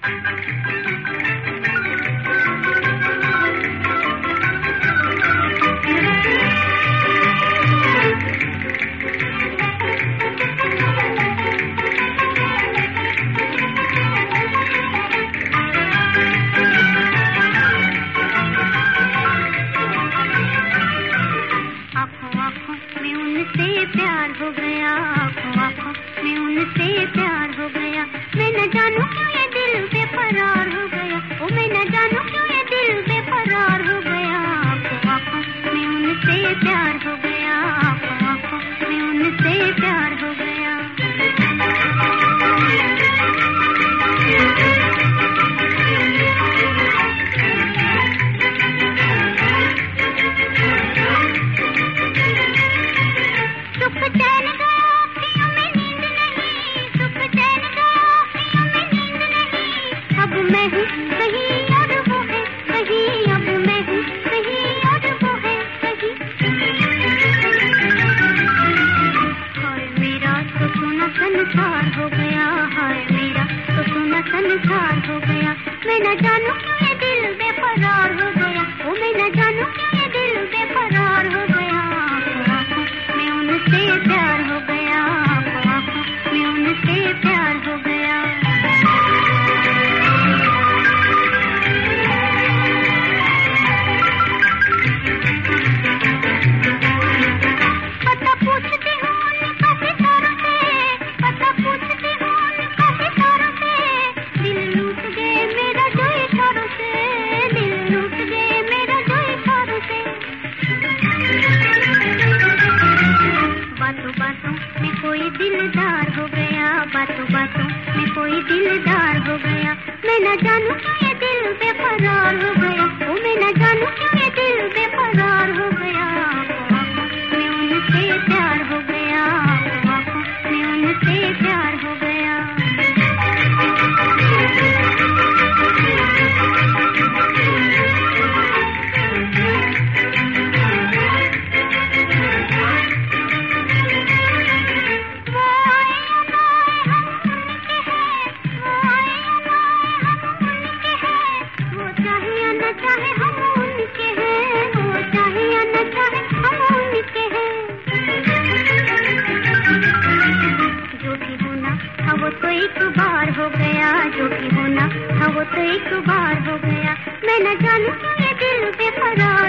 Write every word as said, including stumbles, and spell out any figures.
प्यार हो गया, आँखों आँखों में उनसे प्यार हो गया। मैं न जानूं क्यों ये दिल बेकरार हो गया, ओ मैं न जानूं क्यों ये दिल बेकरार हो गया। आँखों आँखों में उनसे प्यार हो गया, आँखों आँखों में उनसे प्यार हो गया। संसार हो गया, हाय मेरा तो सोना संसार हो गया। मैं न जानूं क्यों ये दिल बेकरार हो गया, ओ मैं न जानूं क्यों ये दिल बेकरार हो गया। आँखों आँखों में उनसे प्यार हो गया, आँखों आँखों में उनसे प्यार हो गया। पता पूछती हूँ उनका सितारों से, पता पूछती हूँ उनका सितारों से। दिल लूट गए मेरा जो इशारों से, दिल लूट गए मेरा जो इशारों से। बातों बातों में कोई दिलदार हो गया, बातों बातों में कोई दिलदार हो गया। मैं न जानूं क्यों ये दिल बेकरार हो गया, ओ मैं न जानूं क्यों ये दिल बेकरार हो गया। आँखों आँखों में उनसे प्यार हो गया, आँखों आँखों में उनसे प्यार हो गया। वो आए या ना आए हम उनके हैं, वो आए या ना आए हम उनके हैं। वो चाहे या न चाहे हम उनके हैं, वो चाहे या न चाहे हम उनके हैं। जो भी होना था वो तो एक बार हो गया, जो भी होना था वो तो एक बार हो गया। मैं न जानूं क्यों ये दिल बेकरार